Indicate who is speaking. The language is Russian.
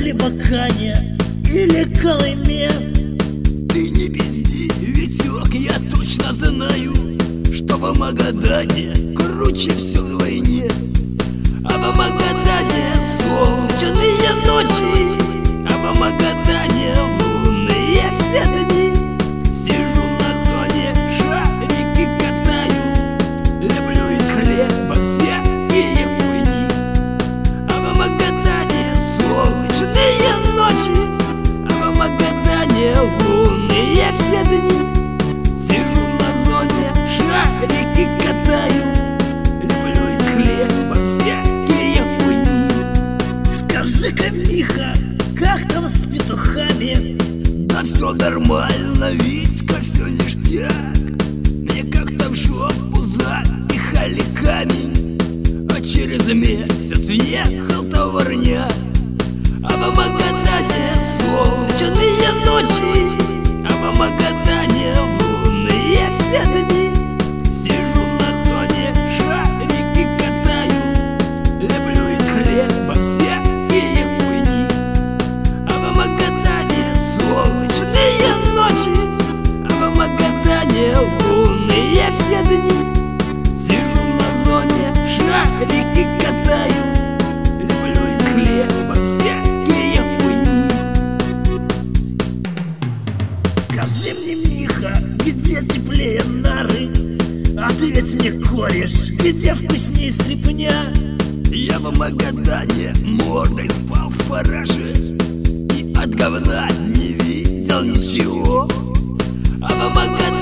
Speaker 1: Рыбакане или Колыме.
Speaker 2: Ты не пизди, Витек, я точно знаю, что в Магадане круче все вдвойне. А в Магадане солнечные ночи, а в Магадане лунные все дни. Сижу на зоне, шарики катаю, леплю из хлеба всякие хуйни. А в Магадане солнечные ночи, а в Магадане лунные все дни. Сижу на зоне, шарики катаю, леплю из хлеба всякие хуйни.
Speaker 1: Скажи-ка, Миха, как там с петухами?
Speaker 2: Да все нормально, Витька, все ништяк. Мне как-то в жопу запихали камень, а через месяц въехал товарняк. А в Магадане солнечные ночи, а в Магадане лунные все дни. Сижу на зоне, шарики катаю, леплю из хлеба всякие хуйни. А в Магадане солнечные ночи, а в Магадане лунные все дни. Сижу на зоне, шарики катаю, леплю из хлеба всякие хуйни.
Speaker 1: Скажи мне, Миха, где теплее нары? Ответь мне, кореш, где вкуснее стрипня?
Speaker 2: Я в Магадане мордой спал в параше и от говна не видел ничего. А в Магадане